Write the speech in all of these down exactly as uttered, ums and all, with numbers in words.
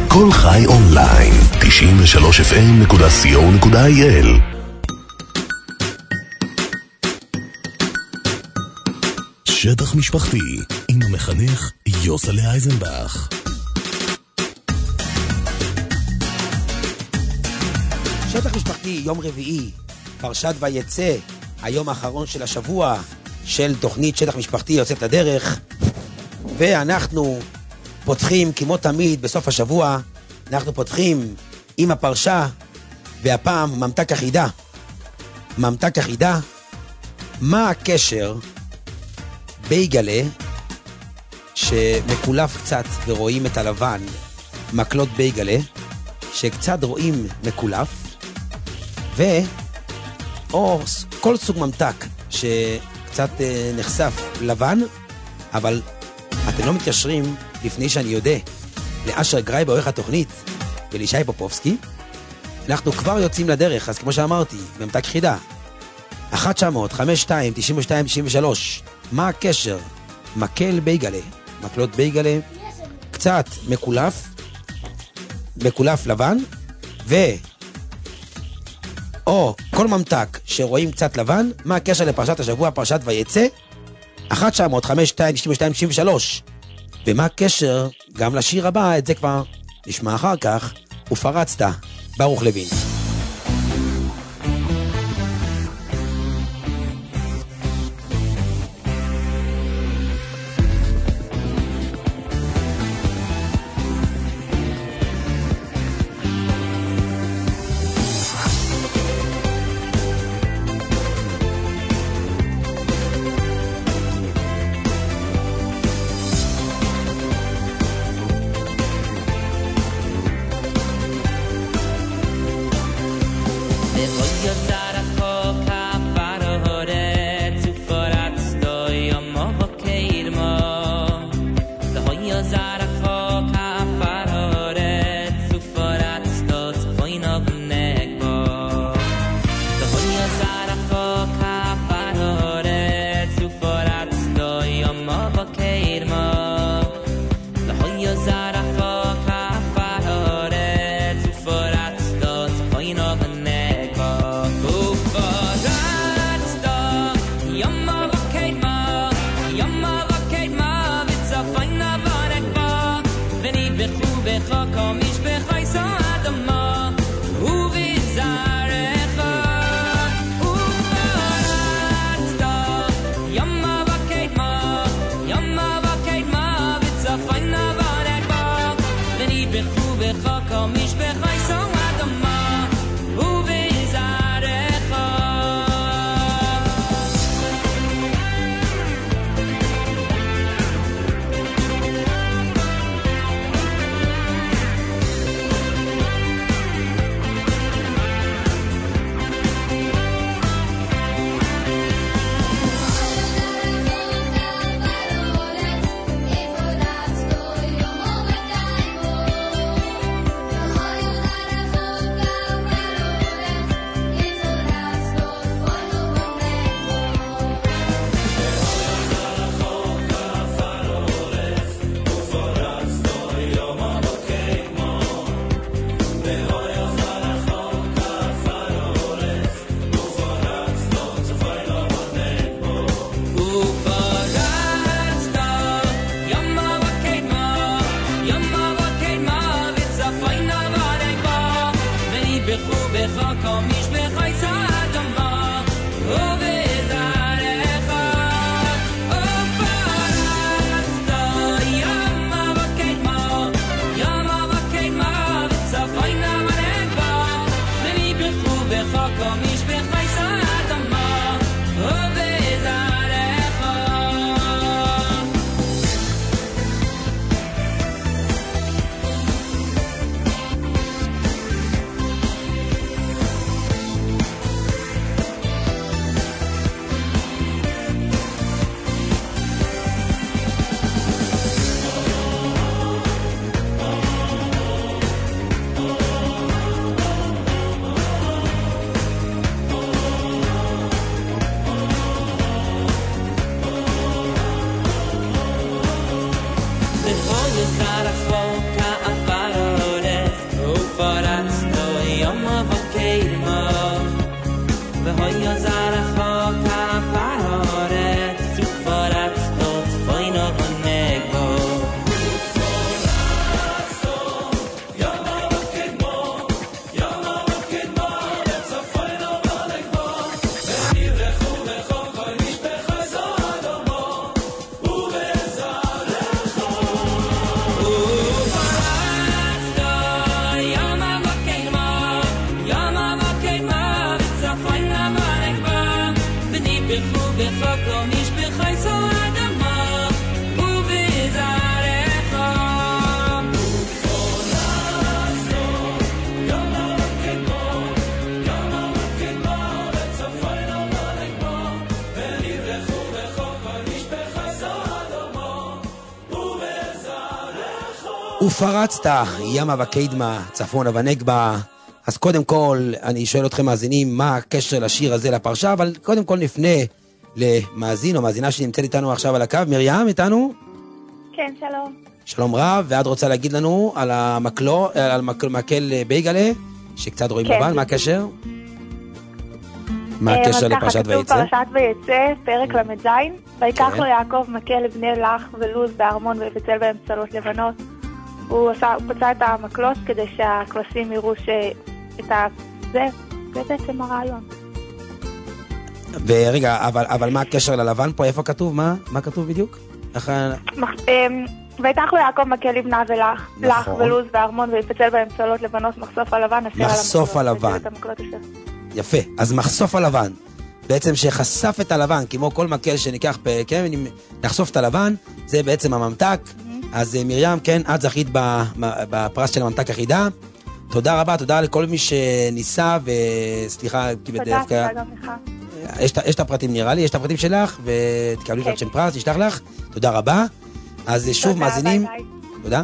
כל חי אונליין, תשעים ושלוש אף אם נקודה סי או נקודה איי אל. שטח משפחתי, עם המחנך יוסלה אייזנבך. שטח משפחתי, יום רביעי, פרשת ויצא, היום האחרון של השבוע של תוכנית שטח משפחתי יוצאת לדרך, ואנחנו פותחים כמו תמיד בסוף השבוע, אנחנו פותחים עם הפרשה, והפעם ממתק החידה. ממתק החידה, מה הקשר בייגלה שמקולף קצת ורואים את הלבן, מקלות בייגלה שקצת רואים מקולף, ו או כל סוג ממתק שקצת אה, נחשף לבן, אבל אתם לא מתקשרים לפני שאני יודע לאשר גראי בעורך התוכנית ולישי פופובסקי. אנחנו כבר יוצאים לדרך, אז כמו שאמרתי, ממתק חידה אחת תשע אפס אפס חמש שתיים תשעים ושתיים תשעים ושלוש. מה הקשר? מקל בייגלה, מקלות בייגלה קצת מקולף, מקולף לבן, ו או כל ממתק שרואים קצת לבן. מה הקשר לפרשת השבוע, פרשת ויצא? אחת תשע אפס אפס חמש שתיים תשעים ושתיים תשעים ושלוש. ומה הקשר גם לשיר הבא, את זה כבר נשמע אחר כך, ופרצת, ברוך לוין. ופרצת, ימה וקדמה, צפונה ונגבה. אז קודם כל, אני שואל אתכם מאזינים, מה הקשר לשיר הזה לפרשה, אבל קודם כל נפנה למאזין או מאזינה שנמצאת איתנו עכשיו על הקו. מרים, איתנו? כן, שלום. שלום רב, ואת רוצה להגיד לנו על המקלו, על מקל, מקל בייגלה, שקצת רואים כן. לבן, מה הקשר? מה הקשר לפרשת ויצא? כתוב פרשת ויצא, פרק למד זין, ויקח כן. לו יעקב מקל לבני לך ולוז בארמון ויפצל בהם פצלות לבנות. הוא, עשה, הוא פצע את המקלות כדי שהכבשים יראו שאת ה... זה, זה בעצם הרעיון. ורגע, אבל, אבל מה הקשר ללבן פה? איפה כתוב? מה? מה כתוב בדיוק? איך... מח... ויקח לו יעקב מקל לבנה ולך, לך נכון. ולוז בארמון ויפצל בהם פצלות לבנות, מחשוף הלבן, אשר על מחשוף המקלות, הלבן. את המקלות אשר. יפה, אז מחשוף הלבן, בעצם שחשף את הלבן, כמו כל מקל שניקח, כן, נחשוף את הלבן, זה בעצם הממתק. אז מרים, כן, את זכית בפרס של הממתק החידה. תודה רבה, תודה לכל מי שניסה, וסליחה, כי בדרך כלל... תודה, תודה גם לך. יש, יש את הפרטים נראה לי, יש את הפרטים שלך, ותקבלי כן. את שם פרס, נשלח לך, תודה רבה. אז שוב תודה, מאזינים, ביי, ביי. תודה.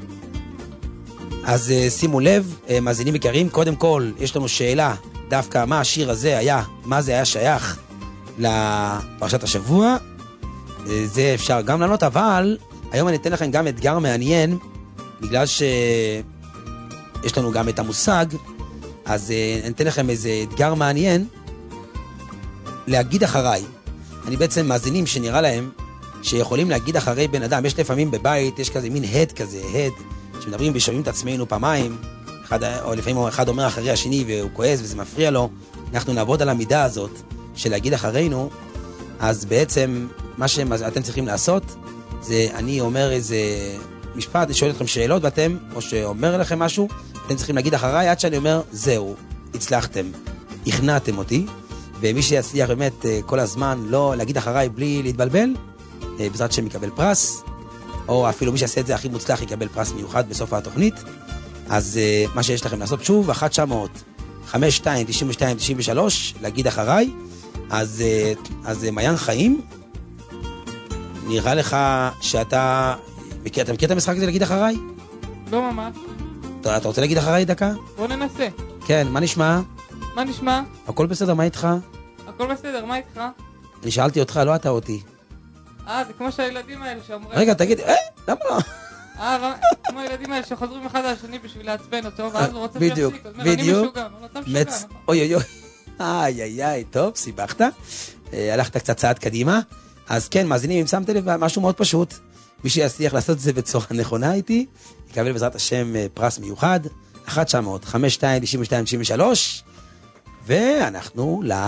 אז שימו לב, מאזינים יקרים, קודם כל, יש לנו שאלה, דווקא מה השיר הזה היה, מה זה היה שייך לפרשת השבוע, זה אפשר גם לענות, אבל היום אני אתן לכם גם אתגר מעניין, בגלל שיש לנו גם את המושג, אז אני אתן לכם איזה אתגר מעניין, להגיד אחריי. אני בעצם מאזינים שנראה להם, שיכולים להגיד אחרי בן אדם, יש לפעמים בבית, יש כזה מין הד כזה, הד, שמדברים ושומעים את עצמנו פעמיים, אחד, או לפעמים אחד אומר אחרי השני והוא כועס וזה מפריע לו, אנחנו נעבוד על המידה הזאת של להגיד אחרינו, אז בעצם מה שאתם צריכים לעשות, זה אני אומר איזה משפט, אני שואל אתכם שאלות ואתם, או שאומר לכם משהו, אתם צריכים להגיד אחריי עד שאני אומר, זהו, הצלחתם, הכנעתם אותי, ומי שיצליח באמת כל הזמן לא להגיד אחריי בלי להתבלבל, בעזרת שם יקבל פרס, או אפילו מי שיעשה את זה הכי מוצלח יקבל פרס מיוחד בסוף התוכנית. אז uh, מה שיש לכם לעשות שוב, אחת תשע מאות חמש שתיים תשעים ושתיים תשעים ושלוש, להגיד אחריי. אז, uh, אז uh, מעיין חיים, נראה לך שאתה מכיר, אתה מכיר את המשחק הזה להגיד אחריי? לא ממש. אתה, אתה רוצה להגיד אחריי דקה? בוא ננסה. כן, מה נשמע? מה נשמע? הכל בסדר, מה איתך? הכל בסדר, מה איתך? אני שאלתי אותך, לא אתה אותי. אה, זה כמו שהילדים האלה שאומרים... רגע, תגיד, אה, למה לא? אה, לא, כמו הילדים האלה שחוזרים אחד על השני בשביל לעצבן אותו, ואז הוא רוצה בדיוק, להפסיק. אז אומר, אני בדיוק. משוגע, אבל אתה משוגע, מצ... נכון? אוי אוי אוי, איי איי איי, טוב, סיבכת. אה, הלכת קצת צעד קדימה. אז כן, מאזינים, אם שמתם לב, משהו מאוד פשוט. מי שיצליח לעשות את זה בצורה נכונה איתי, יקבל בעזרת השם אה, פרס מיוחד, אחת תשע מאות חמש שתיים תשעים ושתיים תשעים ושלוש, ואנחנו ל...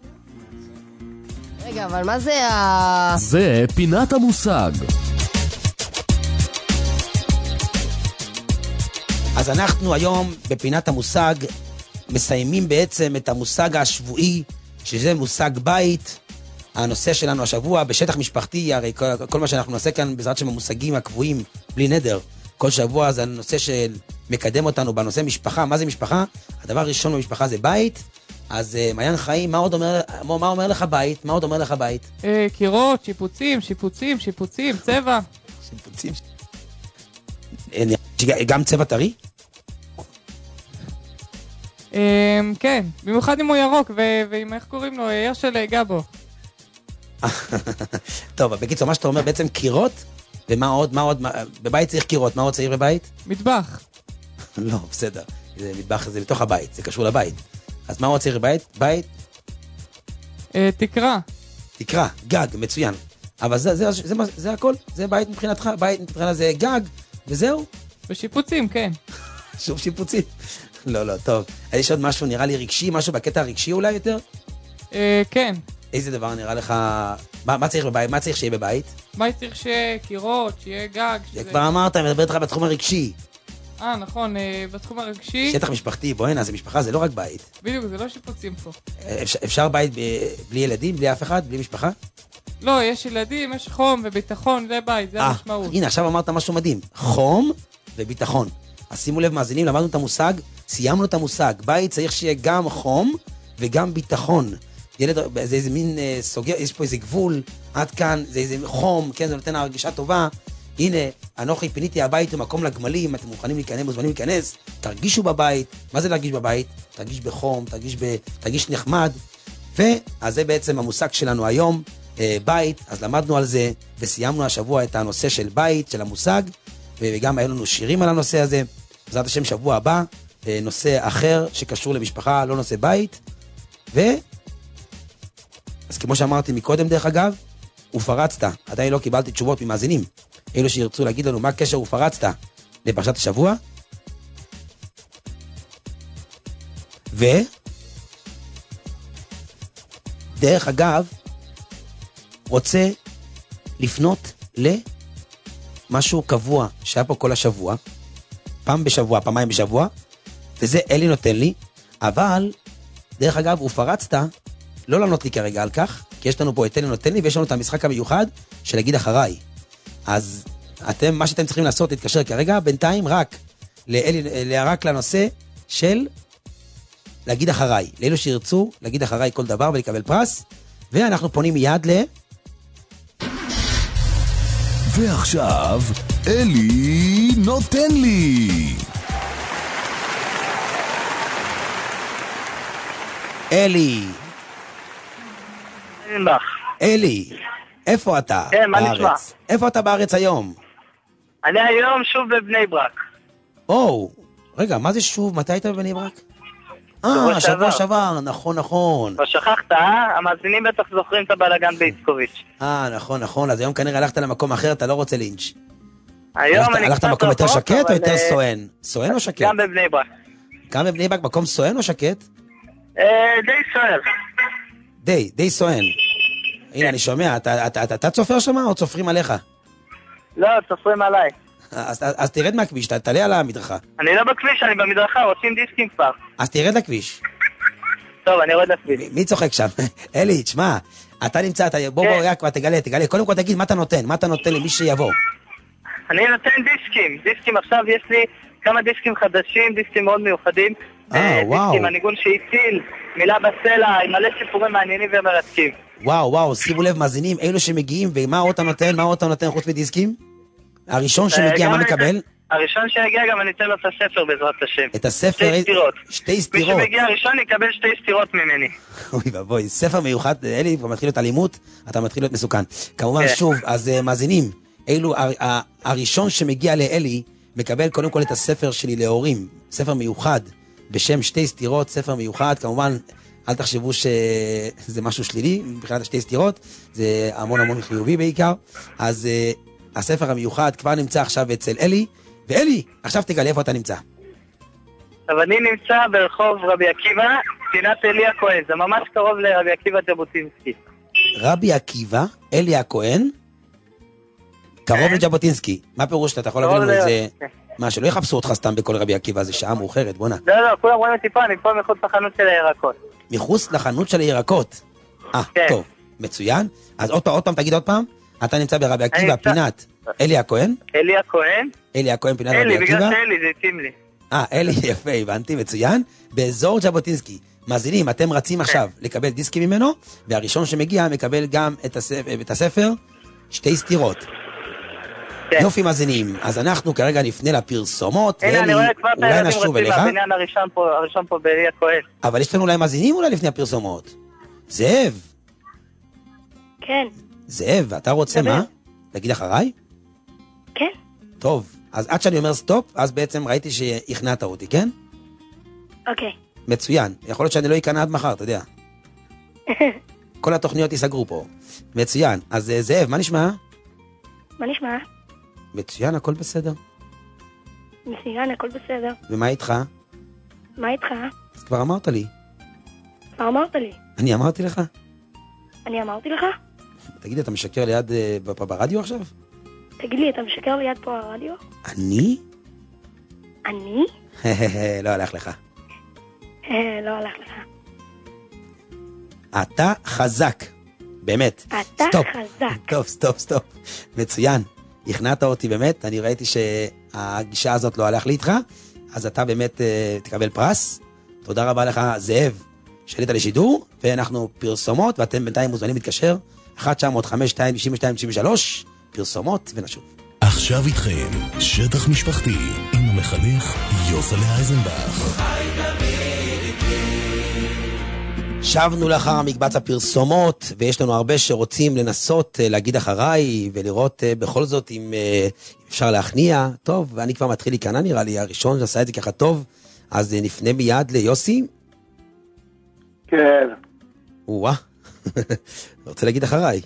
רגע, אבל מה זה ה... זה פינת המושג. אז אנחנו היום בפינת המושג מסיימים בעצם את המושג השבועי, שזה מושג בית. הנושא שלנו השבוע בשטח משפחתי, הרי כל, כל מה שאנחנו נעשה כאן בעזרת שם המושגים הקבועים בלי נדר, כל שבוע זה הנושא שמקדם אותנו בנושא משפחה. מה זה משפחה? הדבר הראשון במשפחה זה בית. אז מעיין חיים, מה עוד אומר, מה אומר לך בית? מה עוד אומר לך בית? אה, קירות, שיפוצים, שיפוצים, שיפוצים, צבע. שיפוצים. גם צבע טרי? אה, כן, במיוחד אם הוא ירוק, ועם איך קוראים לו, הרשל גבו. טוב, בקיצור, מה שאתה אומר בעצם קירות, ומה עוד, מה עוד, בבית צריך קירות, מה עוד צריך בבית? מטבח. לא, בסדר, זה מטבח, זה בתוך הבית, זה קשור לבית. אז מה עוד צריך בבית? בית? אה, תקרה. תקרה, גג, מצוין. אבל זה, זה, זה, זה, זה הכל, זה בית מבחינתך, בית מבחינתך זה גג, וזהו. ושיפוצים, כן. שוב שיפוצים. לא, לא, טוב. יש עוד משהו, נראה לי רגשי, משהו בקטע הרגשי אולי יותר? אה, כן. איזה דבר נראה לך, מה, מה צריך בבית, מה צריך שיהיה בבית? מה צריך שיהיה קירות, שיהיה גג, שזה... כבר אמרת, אני מדבר איתך בתחום הרגשי. אה, נכון, אה, בתחום הרגשי... שטח משפחתי, בוא הנה, זה משפחה, זה לא רק בית. בדיוק, זה לא שיפוצים פה. אפשר, אפשר בית ב, בלי ילדים, בלי אף אחד, בלי משפחה? לא, יש ילדים, יש חום וביטחון, זה בית, זה 아, המשמעות. הנה, עכשיו אמרת משהו מדהים, חום וביטחון. אז שימו לב מאזינים, למדנו את המושג, סיימנו את המושג, בית צריך שיהיה גם חום וגם ביטחון. ילד, זה איזה מין אה, סוגר, יש פה איזה גבול, עד כאן, זה איזה חום, כן, זה נותן הרגישה טובה, הנה, אנוכי פיניתי הבית ומקום לגמלים, אתם מוכנים להיכנס, מוזמנים להיכנס, תרגישו בבית. מה זה להרגיש בבית? תרגיש בחום, תרגיש, ב... תרגיש נחמד. ואז זה בעצם המושג שלנו היום, אה, בית. אז למדנו על זה, וסיימנו השבוע את הנושא של בית, של המושג, וגם היו לנו שירים על הנושא הזה. בעזרת השם שבוע הבא, אה, נושא אחר שקשור למשפחה, לא נושא בית. ו... אז כמו שאמרתי מקודם דרך אגב, ופרצת, עדיין לא קיבלתי תשובות ממאזינים. אלו שירצו להגיד לנו מה הקשר ופרצת לפרשת השבוע. ו... דרך אגב, רוצה לפנות למשהו קבוע שהיה פה כל השבוע, פעם בשבוע, פעמיים בשבוע, וזה אלי נותן לי, אבל דרך אגב, ופרצת, לא לענות לי כרגע על כך, כי יש לנו פה את אלי נותן לי, ויש לנו את המשחק המיוחד של להגיד אחריי. אז אתם, מה שאתם צריכים לעשות, להתקשר כרגע, בינתיים רק, לאלי, רק לנושא של להגיד אחריי. לאלו שירצו, להגיד אחריי כל דבר ולקבל פרס, ואנחנו פונים מיד ל... ועכשיו, אלי נותן לי. אלי. אלי, איפה אתה? כן, מה נשמע? איפה אתה בארץ היום? אני היום שוב בבני ברק. או, רגע, מה זה שוב? מתי היית בבני ברק? אה, שבוע שעבר, נכון, נכון. לא שכחת, אה? המאזינים בטח זוכרים את הבלגן באיצקוביץ'. אה, נכון, נכון, אז היום כנראה הלכת למקום אחר, אתה לא רוצה לינץ'. היום אני... הלכת למקום יותר שקט או יותר סואן? סואן או שקט? גם בבני ברק. גם בבני ברק, מקום סואן או שקט? די סואן. די, די סואן. הנה, אני שומע, אתה צופר שמה או צופרים עליך? לא, צופרים עליי. אז תרד מהכביש, תעלה על המדרכה. אני לא בכביש, אני במדרכה, עושים דיסקים כבר. אז תרד לכביש. טוב, אני יורד לכביש. מי צוחק שם? אלי, תשמע, אתה נמצא, בוא בוא, רק תגלה, תגלה. קודם כל תגיד, מה אתה נותן? מה אתה נותן למי שיבוא? אני נותן דיסקים. דיסקים, עכשיו יש לי כמה דיסקים חדשים, דיסקים מאוד מיוחדים. אה, וואו. דיסקים, הניגון שהציל, מילה בסלע, עם מלא סיפורים מעניינים ומרתקים. וואו, וואו, שימו לב, מאזינים, אלו שמגיעים, ומה עוד אתה נותן? מה עוד אתה נותן חוץ מדיסקים? הראשון שמגיע, מה מקבל? הראשון שיגיע גם אני אתן לו את הספר בעזרת השם. את הספר? שתי סתירות. שתי סתירות. מי שמגיע הראשון יקבל שתי סתירות ממני. אוי ובוי, ספר מיוחד, אלי, כבר מתחיל להיות אלימות, אתה מתחיל להיות מסוכן. כמובן, שוב, אז מאזינים, אלו, הראשון שמגיע לאלי, מקבל קודם כל את הספר שלי להורים, ספר מיוחד, בשם שתי סתירות, ספר מיוחד, כמובן, אל תחשבו שזה משהו שלילי, מבחינת השתי סתירות, זה המון המון חיובי בעיקר, אז הספר המיוחד כבר נמצא עכשיו אצל אלי, ואלי, עכשיו תגלה איפה אתה נמצא. אבל אני נמצא ברחוב רבי עקיבא, פינת אלי הכהן, זה ממש קרוב לרבי עקיבא ז'בוטינסקי. רבי עקיבא, אלי הכהן, קרוב לז'בוטינסקי. מה פירוש? אתה יכול להגיד לנו איזה... מה, שלא יחפשו אותך סתם בכל רבי עקיבא, זה שעה מאוחרת, בוא נע. לא, לא, כולם רואים אותי פה, אני פה מחוץ לחנות של הירקות. מחוץ לחנות של הירקות? אה, טוב, מצוין. אז עוד פעם, עוד פעם, תגיד עוד פעם. אתה נמצא ברבי עקיבא, פינת אלי הכהן? אלי הכהן. אלי הכהן, פינת רבי עקיבא? אלי, בגלל שאלי, זה התאים לי. אה, אלי, יפה, הבנתי, מצוין. באזור ז'בוטינסקי. מאזינים, אתם רצים עכשיו לקבל דיסקים ממנו, והראשון שמגיע מקבל גם את הספר, שתי סתירות. יופי מאזינים, אז אנחנו כרגע נפנה לפרסומות, ואלי, אולי נשוב אליך. הבניין הראשון פה באלי הכהן. אבל יש לנו אולי מאזינים אולי לפני הפרסומות. זאב. כן. זאב, אתה רוצה מה? להגיד אחריי? כן. טוב, אז עד שאני אומר סטופ, אז בעצם ראיתי שהכנעת אותי, כן? אוקיי. מצוין, יכול להיות שאני לא אכנע עד מחר, אתה יודע. כל התוכניות ייסגרו פה. מצוין, אז זאב, מה נשמע? מה נשמע? מצוין, הכל בסדר. מצוין, הכל בסדר. ומה איתך? מה איתך? אז כבר אמרת לי. מה אמרת לי? אני אמרתי לך? אני אמרתי לך? תגיד, אתה משקר ליד ברדיו עכשיו? תגיד לי, אתה משקר ליד פה הרדיו? אני? אני? לא הלך לך. לא הלך לך. אתה חזק. באמת. אתה סטופ. חזק. טוב, סטופ, סטופ. מצוין. הכנעת אותי באמת, אני ראיתי שהגישה הזאת לא הלך לי איתך, אז אתה באמת uh, תקבל פרס. תודה רבה לך, זאב, שעלית לשידור, ואנחנו פרסומות, ואתם בינתיים מוזמנים להתקשר, אחת תשע אפס חמש שתיים תשע שתיים תשע שלוש, פרסומות ונשוב. עכשיו איתכם, שטח משפחתי, עם המחנך יוסלה אייזנבך. שבנו לאחר המקבץ הפרסומות, ויש לנו הרבה שרוצים לנסות להגיד אחריי, ולראות בכל זאת אם אפשר להכניע. טוב, ואני כבר מתחיל להיכנע, נראה לי, הראשון שעשה את זה ככה טוב, אז נפנה מיד ליוסי. כן. וואה, רוצה להגיד אחריי.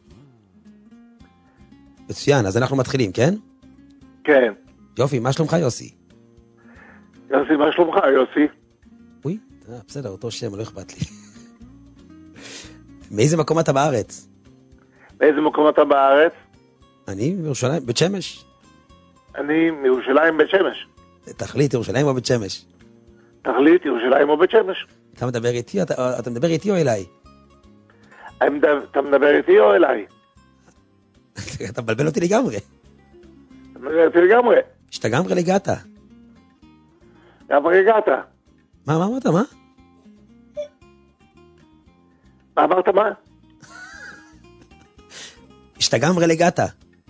מצוין, אז אנחנו מתחילים, כן? כן. יופי, מה שלומך יוסי? יוסי, מה שלומך יוסי? אוי, בסדר, אותו שם, לא אכפת לי. מאיזה מקום אתה בארץ? באיזה מקום אתה בארץ? אני מירושלים, בית שמש. אני מירושלים בית שמש. תחליט, ירושלים או בית שמש? תחליט, ירושלים או בית שמש. אתה מדבר איתי, אתה, אתה מדבר איתי או אליי? אתה מדבר איתי או אליי? אתה מבלבל אותי לגמרי. אתה מדבר איתי לגמרי. שאתה גמרי לגעת. גמרי הגעת. מה, מה אמרת, מה? מה אמרת, מה? שאתה גמרי לגעת.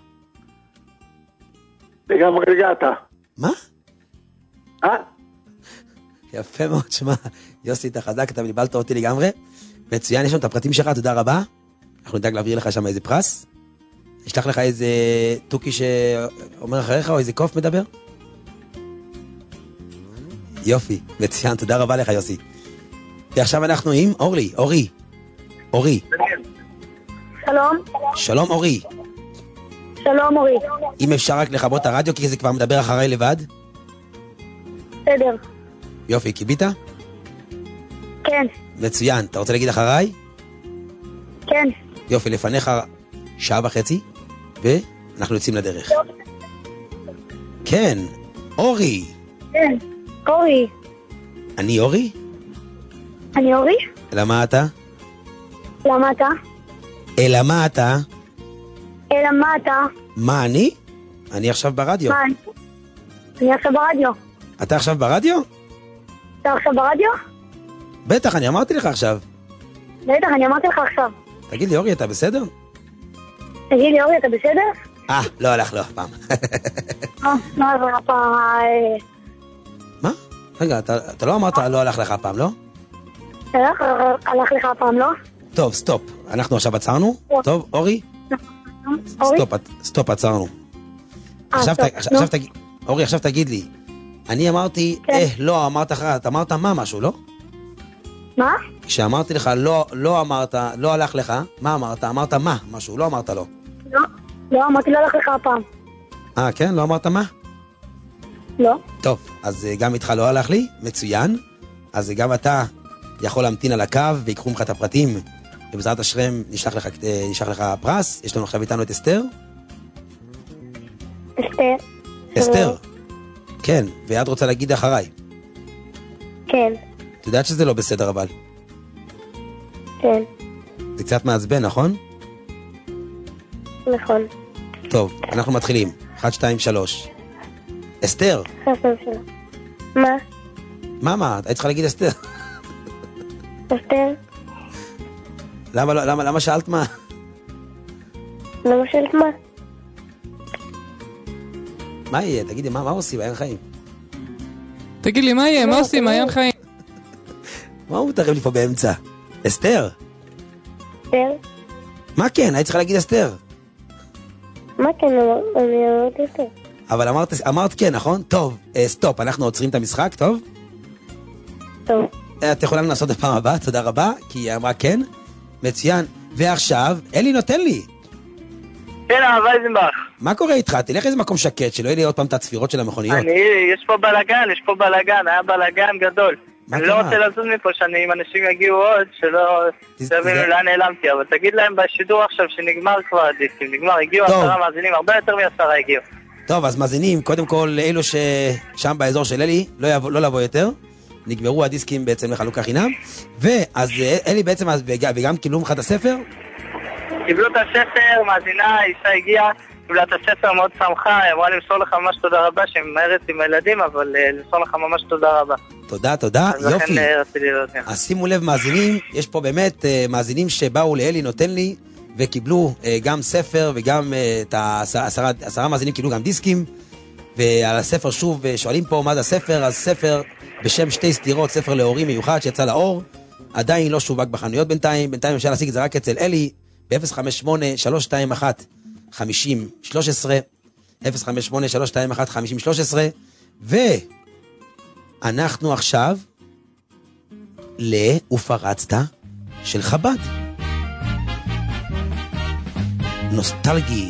לגמרי הגעת. מה? אה? יפה מאוד, שמה, יוסי, אתה חזק, אתה בלבלת אותי לגמרי. מצוין, יש לנו את הפרטים שלך, תודה רבה. אנחנו נדאג להעביר לך שם איזה פרס. נשלח לך איזה טוקי שאומר אחריך, או איזה קוף מדבר. יופי, מצוין, תודה רבה לך יוסי. ועכשיו אנחנו עם אורלי, אורי. אורי. שלום. שלום אורי. שלום אורי. אם אפשר רק לכבות את הרדיו, כי זה כבר מדבר אחריי לבד. בסדר. יופי, קיבית? כן. מצוין, אתה רוצה להגיד אחריי? כן. יופי, לפניך שעה וחצי, ואנחנו יוצאים לדרך. כן, אורי. כן, אורי. אני אורי? אני אורי? אלא מה אתה? למה אתה? אלא מה אתה? אלא מה אתה? מה אני? אני עכשיו ברדיו. מה אני? אני עכשיו ברדיו. אתה עכשיו ברדיו? אתה עכשיו ברדיו? בטח, אני אמרתי לך עכשיו. בטח, אני אמרתי לך עכשיו. תגיד לי, אורי, אתה בסדר? תגיד לי, אורי, אתה בסדר? אה, לא הלך לו אף פעם. אה, לא הלך לך פעם. מה? רגע, אתה, אתה לא אמרת לא הלך לך פעם, לא? הלך, הלך לך פעם, לא? טוב, סטופ. אנחנו עכשיו עצרנו? טוב, אורי? אורי? סטופ, סטופ, עצרנו. עכשיו תגיד, אורי, עכשיו תגיד לי. אני אמרתי, אה, לא, אמרת לך, אתה אמרת מה משהו, לא? מה? כשאמרתי לך, לא, לא אמרת, לא הלך לך, מה אמרת? אמרת מה משהו, לא אמרת לא. לא, לא, אמרתי לא הלך לך הפעם. אה, כן? לא אמרת מה? לא. טוב, אז גם איתך לא הלך לי, מצוין. אז גם אתה יכול להמתין על הקו ויקחו ממך את הפרטים, ובעזרת השם נשלח לך, נשלח לך פרס. יש לנו עכשיו איתנו את אסתר. אסתר. אסתר. כן, ואת רוצה להגיד אחריי. כן. את יודעת שזה לא בסדר אבל. כן. זה קצת מעצבן, נכון? נכון. טוב, אנחנו מתחילים. אחת, שתיים, שלוש. אסתר. מה? מה, מה? היית צריכה להגיד אסתר. אסתר? למה, למה, למה שאלת מה? למה שאלת מה? מה יהיה? תגידי, מה, מה עושים? מעיין חיים. תגיד לי, מה יהיה? מה עושים? מעיין חיים. מה הוא מתערב לי פה באמצע? אסתר? אסתר? מה כן? היית צריכה להגיד אסתר. מה כן? אני אמרתי אסתר. אבל אמרת, אמרת כן, נכון? טוב, אה, סטופ, אנחנו עוצרים את המשחק, טוב? טוב. את יכולה לנסות בפעם הבאה, תודה רבה, כי היא אמרה כן. מצוין. ועכשיו, אלי נותן לי. כן, הרב אייזנבך. מה קורה איתך? תלך איזה מקום שקט, שלא יהיה לי עוד פעם את הצפירות של המכוניות. אני, יש פה בלגן, יש פה בלגן, היה בלגן גדול. אני לא רוצה לזוז מפה, שאני, אם אנשים יגיעו עוד, שלא תבינו לאן נעלמתי, אבל תגיד להם בשידור עכשיו שנגמר כבר הדיסקים, נגמר, הגיעו עשרה מאזינים, הרבה יותר מעשרה הגיעו. טוב, אז מאזינים, קודם כל, אלו ששם באזור של אלי, לא, יבוא, לא לבוא יותר, נגמרו הדיסקים בעצם לחלוקה חינם, ואז אלי בעצם, וגם קיבלו לך את הספר? קיבלו את הספר, מאזינה, אישה הגיעה, קיבלה את הספר, מאוד שמחה, אמרה למסור לך ממש תודה רבה, שממהרת עם הילדים, אבל למסור לך ממש תודה רבה. תודה, תודה, אז יופי. לכן רציתי לראות. אז שימו לב מאזינים, יש פה באמת מאזינים שבאו לאלי נותן לי, וקיבלו גם ספר וגם את העשרה, עשרה מאזינים קיבלו גם דיסקים, ועל הספר שוב שואלים פה מה זה הספר. אז ספר בשם שתי סתירות, ספר להורים מיוחד שיצא לאור, עדיין לא שווק בחנויות בינתיים, בינתיים אפשר להשיג את זה רק אצל אלי, ב-אפס חמש שמונה שלוש שתיים אחת חמישים שלוש עשרה, אפס חמש שמונה שלוש שתיים אחת חמישים שלוש עשרה, ואנחנו עכשיו ל"ופרצת" של חב"ד. נוסטלגי.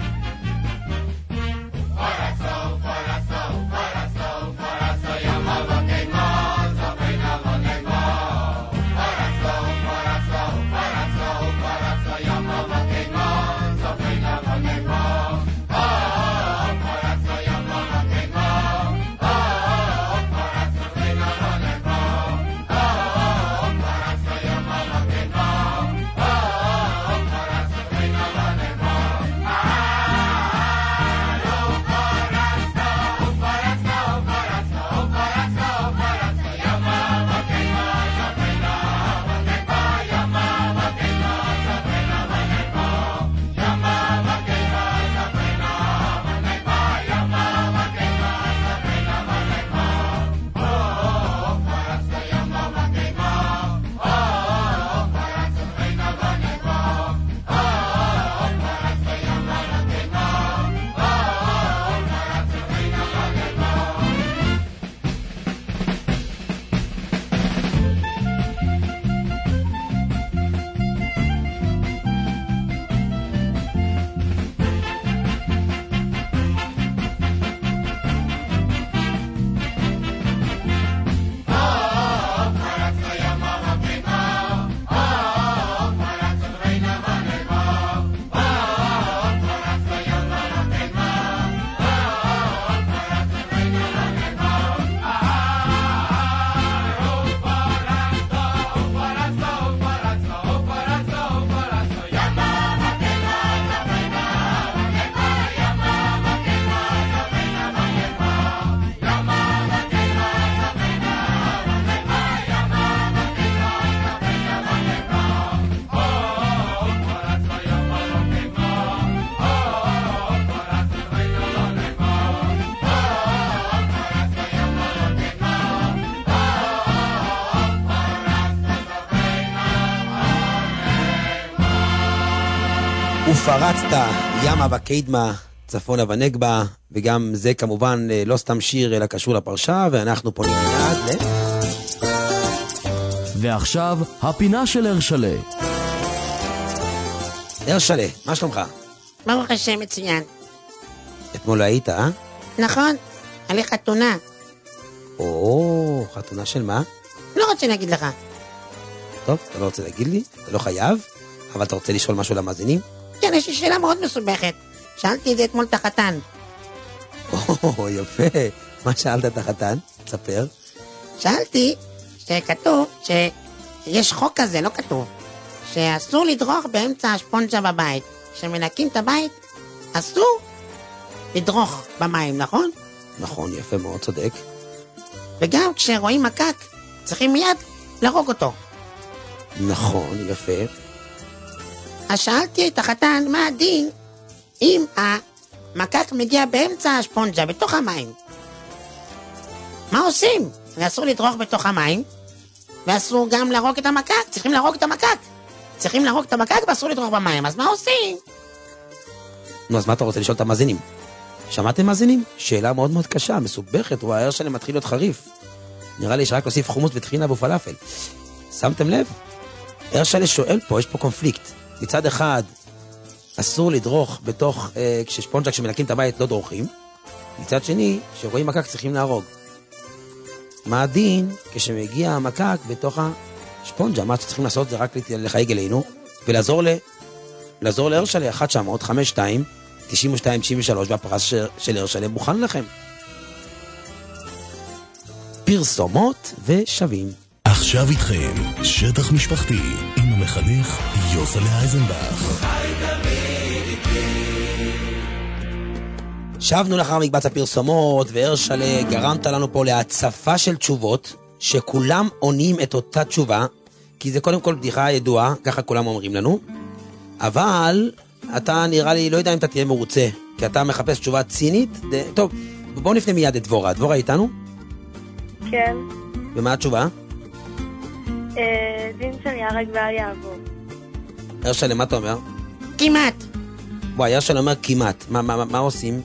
ופרצת ימה וקדמה צפונה ונגבה, וגם זה כמובן לא סתם שיר אלא קשור לפרשה, ואנחנו פונים מיד ל... ועכשיו הפינה של הרשלה. הרשלה, מה שלומך? ברוך השם, מצוין. אתמול לא היית, אה? נכון, עלי חתונה. או, חתונה של מה? לא רוצה להגיד לך. טוב, אתה לא רוצה להגיד לי, אתה לא חייב, אבל אתה רוצה לשאול משהו למאזינים? כן, יש לי שאלה מאוד מסובכת. שאלתי את זה אתמול את החתן. או, יפה. מה שאלת את החתן? תספר. שאלתי שכתוב שיש חוק כזה, לא כתוב, שאסור לדרוך באמצע השפונג'ה בבית. כשמנקים את הבית, אסור לדרוך במים, נכון? נכון, יפה מאוד, צודק. וגם כשרואים מקק, צריכים מיד להרוג אותו. נכון, יפה. אז שאלתי את החתן מה הדין אם המקק מגיע באמצע השפונג'ה, בתוך המים. מה עושים? ואסור לדרוך בתוך המים, ואסור גם להרוג את המקק, צריכים להרוג את המקק. צריכים להרוג את המקק ואסור לדרוך במים, אז מה עושים? נו, אז מה אתה רוצה לשאול את המאזינים? שמעתם מאזינים? שאלה מאוד מאוד קשה, מסובכת, הוא הער שלהם מתחיל להיות חריף. נראה לי שרק להוסיף חומוס וטחינה ופלאפל. שמתם לב? הער שלהם שואל פה, יש פה קונפליקט. מצד אחד, אסור לדרוך בתוך, אה, כששפונג'ה, כשמנקים את הבית, לא דורכים. מצד שני, שרואים מקק צריכים להרוג. מה הדין כשמגיע המקק בתוך השפונג'ה? מה שצריכים לעשות זה רק לחייג אלינו, ולעזור ל... לעזור להרשלה, אחת תשע אפס אפס חמש שתיים תשעים ושתיים תשעים ושלוש, והפרס של הרשלה מוכן לכם. פרסומות ושווים. עכשיו איתכם, שטח משפחתי, עם המחנך יוסלה אייזנבך. שבנו לאחר מקבץ הפרסומות, והרשלה גרמת לנו פה להצפה של תשובות, שכולם עונים את אותה תשובה, כי זה קודם כל בדיחה ידועה, ככה כולם אומרים לנו, אבל אתה נראה לי, לא יודע אם אתה תהיה מרוצה, כי אתה מחפש תשובה צינית. טוב, בואו נפנה מיד את דבורה. דבורה איתנו? כן. ומה התשובה? דין שאני ארג ואל יעבור. הרשל, מה אתה אומר? כמעט. וואי, הרשל אומר כמעט. מה, מה, מה עושים?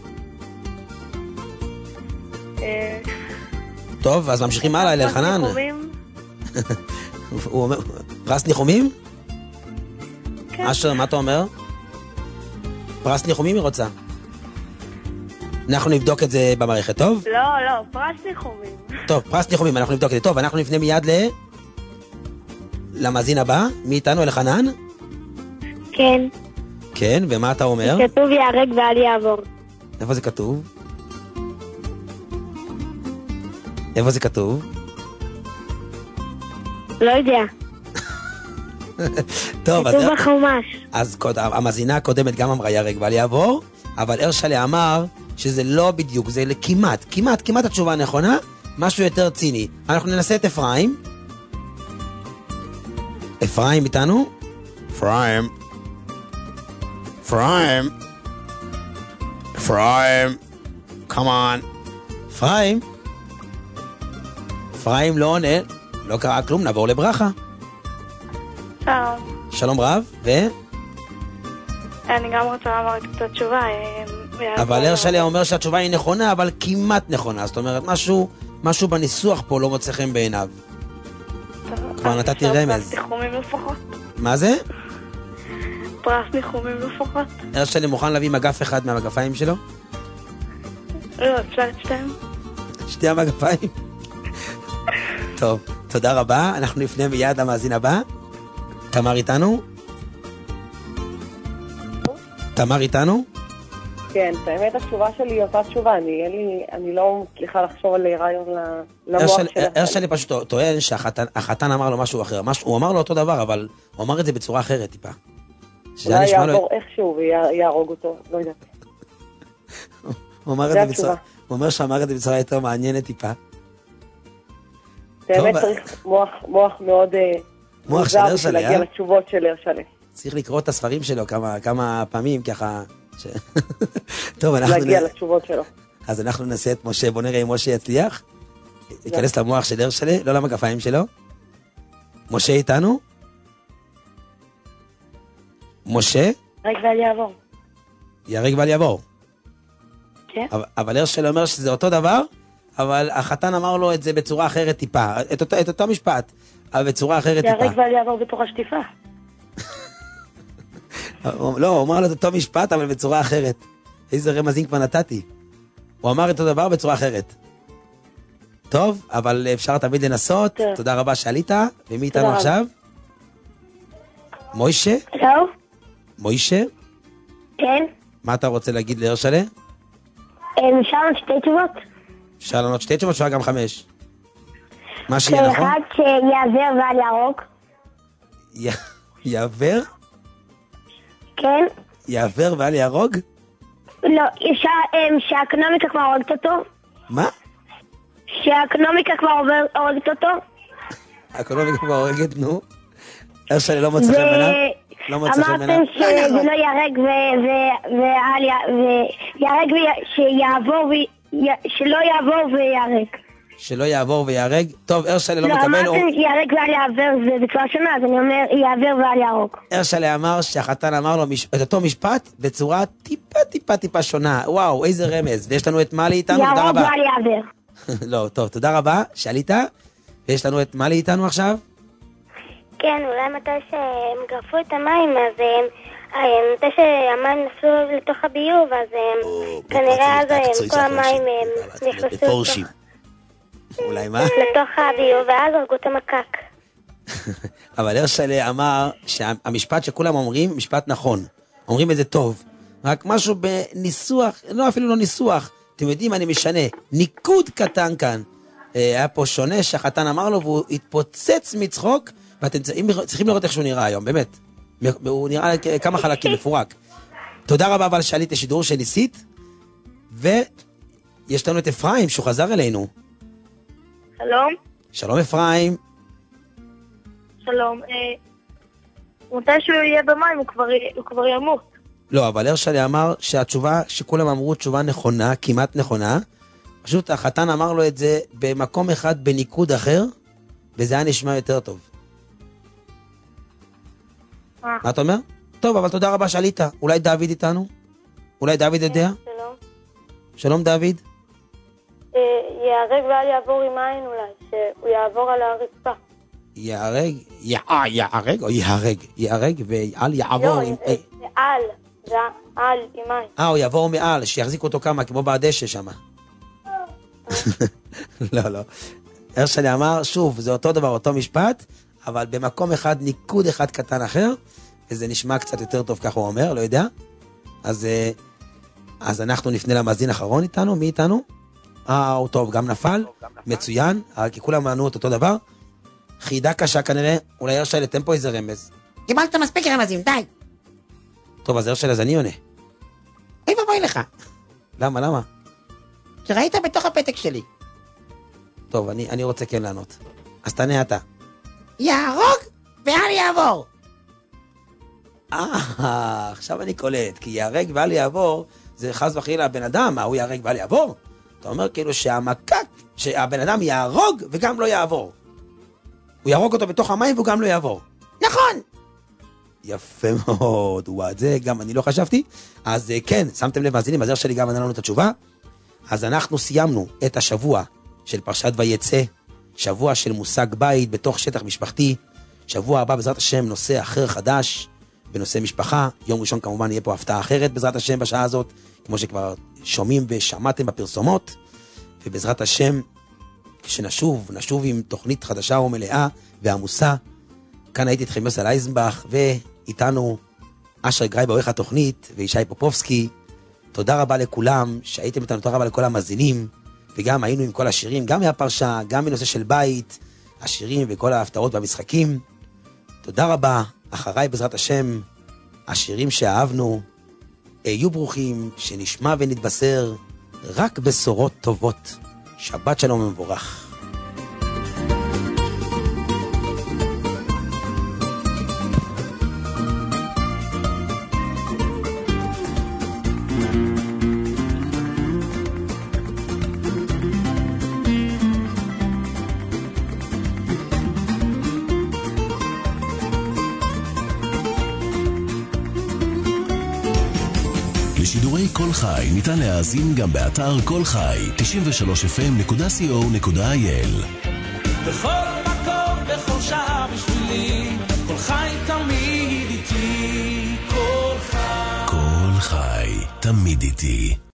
טוב, אז ממשיכים הלאה, אלחנן. פרס ניחומים? הוא אומר, פרס ניחומים? כן. אשר, מה אתה אומר? פרס ניחומים היא רוצה. אנחנו נבדוק את זה במערכת, טוב? לא, לא, פרס ניחומים. טוב, פרס ניחומים, אנחנו נבדוק את זה. טוב, אנחנו נפנה מיד ל... למאזין הבא. מי איתנו, אלחנן? כן. כן, ומה אתה אומר? כתוב יהרג ואל יעבור. איפה זה כתוב? איפה זה כתוב? לא יודע. טוב, כתוב בחומש. אז המאזינה הקודמת גם אמרה יהרג ואל יעבור, אבל הרשלה אמר שזה לא בדיוק, זה כמעט, כמעט, כמעט התשובה הנכונה, משהו יותר ציני. אנחנו ננסה את אפרים. אפרים איתנו? אפרים. אפרים. אפרים. Come on. אפרים. אפרים לא עונה, לא קרה כלום, נעבור לברכה. שלום. שלום רב, ו? אני גם רוצה לומר את התשובה. אבל הרשלה אומר שהתשובה היא נכונה, אבל כמעט נכונה. זאת אומרת, משהו, משהו בניסוח פה לא מוצא חן בעיניו. כבר נתתי רמז. פרס ניחומים לפחות. מה זה? פרס ניחומים לפחות. הרשלה מוכן להביא מגף אחד מהמגפיים שלו? לא, אפשר את שתיים. שתי המגפיים? טוב, תודה רבה. אנחנו נפנה מיד למאזין הבא. תמר איתנו? תמר איתנו? כן, באמת התשובה שלי היא אותה תשובה, אני, לי, אני לא מצליחה לחשוב על רעיון למוח שלה. הרשלי פשוט טוען שהחתן אמר לו משהו אחר. הוא אמר לו אותו דבר, אבל הוא אמר את זה בצורה אחרת טיפה. אולי יעבור איכשהו ויהרוג אותו, לא יודעת. הוא אומר שאמר את זה בצורה יותר מעניינת טיפה. באמת צריך מוח מאוד מוזר בשביל להגיע לתשובות של הרשלי. צריך לקרוא את הספרים שלו כמה, כמה פעמים, ככה... ש... טוב, אנחנו... להגיע לתשובות שלו. אז אנחנו ננסה את משה, בוא נראה אם משה יצליח. ייכנס למוח של הרשלי, לא למגפיים שלו. משה איתנו? משה? יהרג ואל יעבור. יהרג ואל יעבור. כן. אבל הרשלי אומר שזה אותו דבר, אבל החתן אמר לו את זה בצורה אחרת טיפה. את אותו, את אותו משפט, אבל בצורה אחרת טיפה. יהרג ואל יעבור בתוך השטיפה. לא, הוא אמר לו את אותו משפט, אבל בצורה אחרת. איזה רמזים כבר נתתי. הוא אמר את אותו דבר בצורה אחרת. טוב, אבל אפשר תמיד לנסות. תודה רבה שעלית. ומי איתנו עכשיו? מוישה? לא. מוישה? כן. מה אתה רוצה להגיד להרשלה? אפשר לנו שתי תשובות. אפשר לנו שתי תשובות, אפשר גם חמש. מה שיהיה נכון? אחד שיעבר ואל יהרוג. יעבר? כן. יעבר ואל יהרוג? לא, שהאקונומיקה כבר הורגת אותו. מה? שהאקונומיקה כבר הורגת אותו. האקונומיקה כבר הורגת, נו. הרשלי לא מוצא חן בעיניו? לא מוצא חן בעיניו? אמרתם שזה לא יהרג ויהרג שיעבור, שלא יעבור ויהרג. שלא יעבור ויהרג? טוב, הרשלי לא מקבל... לא, אמרתם יהרג ואל יעבר, זה בצורה שונה, אז אני אומר יעבר ואל יהרוג. הרשלי אמר שהחתן אמר לו את אותו משפט בצורה טיפה טיפה טיפה שונה. וואו, איזה רמז. ויש לנו את מלי איתנו, תודה רבה. יהרג ואל יעבר. לא, טוב, תודה רבה שעלית. ויש לנו את מלי איתנו עכשיו. כן, אולי מתי שהם גרפו את המים, אז מתי שהמים נפלו לתוך הביוב, אז כנראה אז כל המים נכנסו אולי מה? לתוך הביוב, ואז הרגו את המקק. אבל הרשלי אמר שהמשפט שכולם אומרים, משפט נכון. אומרים את זה טוב. רק משהו בניסוח, לא אפילו לא ניסוח, אתם יודעים, אני משנה. ניקוד קטן כאן. היה פה שונה שהחתן אמר לו, והוא התפוצץ מצחוק, ואתם צריכים לראות איך שהוא נראה היום, באמת. הוא נראה כמה חלקים, מפורק. תודה רבה אבל שעלית השידור שניסית, ויש לנו את אפרים שהוא חזר אלינו. שלום. שלום אפרים. שלום. מתי שהוא יהיה במים הוא כבר, הוא כבר ימות. לא, אבל הרשלי אמר שהתשובה שכולם אמרו תשובה נכונה, כמעט נכונה, פשוט החתן אמר לו את זה במקום אחד בניקוד אחר, וזה היה נשמע יותר טוב. אה. מה אתה אומר? טוב, אבל תודה רבה שעלית. אולי דוד איתנו? אולי דוד יודע? שלום. שלום דוד. יהרג ואל יעבור עם עין אולי, שהוא יעבור על הרצפה. יהרג, יהרג או יהרג? יהרג ואל יעבור לא, עם... זה על, זה על עם עין. אה, הוא יעבור מעל, שיחזיק אותו כמה, כמו בעדשה שם. לא, לא. הרשלי אמר, שוב, זה אותו דבר, אותו משפט, אבל במקום אחד, ניקוד אחד קטן אחר, וזה נשמע קצת יותר טוב, כך הוא אומר, לא יודע. אז, אז אנחנו נפנה למאזין אחרון איתנו, מי איתנו? אה, הוא טוב, גם נפל, מצוין, כי כולם ענו את אותו דבר. חידה קשה כנראה, אולי הרשלי, תן פה איזה רמז. קיבלת מספיק רמזים, די. טוב, אז הרשלי, אז אני עונה. אוי ובואי לך. למה, למה? שראית בתוך הפתק שלי. טוב, אני, אני רוצה כן לענות. אז תענה אתה. יהרוג ואל יעבור. אה, עכשיו אני קולט, כי יהרג ואל יעבור, זה חס וחלילה הבן אדם, מה, הוא יהרג ואל יעבור? אתה אומר כאילו שהמקק, שהבן אדם יהרוג וגם לא יעבור. הוא יהרוג אותו בתוך המים והוא גם לא יעבור. נכון. יפה מאוד, וואו, זה גם אני לא חשבתי. אז כן, שמתם לב מאזינים, אז הרשלי גם ענה לנו את התשובה. אז אנחנו סיימנו את השבוע של פרשת ויצא, שבוע של מושג בית בתוך שטח משפחתי. שבוע הבא בעזרת השם נושא אחר חדש בנושא משפחה. יום ראשון כמובן יהיה פה הפתעה אחרת בעזרת השם בשעה הזאת, כמו שכבר שומעים ושמעתם בפרסומות. ובעזרת השם כשנשוב, נשוב עם תוכנית חדשה ומלאה ועמוסה. כאן הייתי איתכם יוסל אייזנבך, ואיתנו אשר גראי בעורך התוכנית וישי פופובסקי. תודה רבה לכולם שהייתם איתנו, תודה רבה לכל המאזינים, וגם היינו עם כל השירים, גם מהפרשה, גם בנושא של בית, השירים וכל ההפתעות והמשחקים. תודה רבה, אחריי בעזרת השם, השירים שאהבנו, היו ברוכים, שנשמע ונתבשר רק בשורות טובות. שבת שלום ומבורך. לשידורי כל חי ניתן להאזין גם באתר כל חי תשעים ושלוש אף אם נקודה סי או נקודה איי אל. בכל מקום, בכל שעה בשבילי, כל חי תמיד איתי, כל חי. כל חי תמיד איתי.